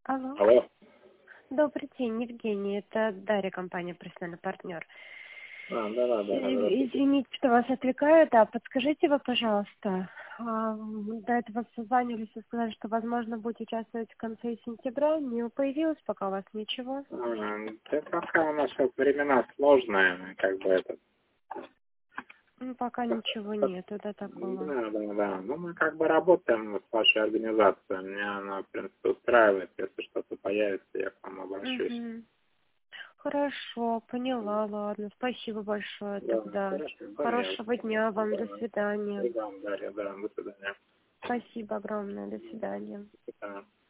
Алло. Алло. Добрый день, Евгений. Это Дарья, компания «Профессиональный партнер». Да. Здравствуйте. Извините, что вас отвлекаю. Да, подскажите вы, пожалуйста. До этого созванивались и сказали, что, возможно, будете участвовать в конце сентября. Не появилось пока у вас ничего? Да пока у нас сейчас времена сложные, как бы это. Пока ничего нету, да, такого. Да. Ну, мы как бы работаем с вашей организацией. Меня она, в принципе, устраивает. Если что-то появится, я к вам обращусь. Угу. Хорошо, поняла, ладно. Спасибо большое Да, тогда. хорошо. Хорошего дня вам, до свидания. И вам, Дарья, да, до свидания. Спасибо огромное, до свидания. До свидания.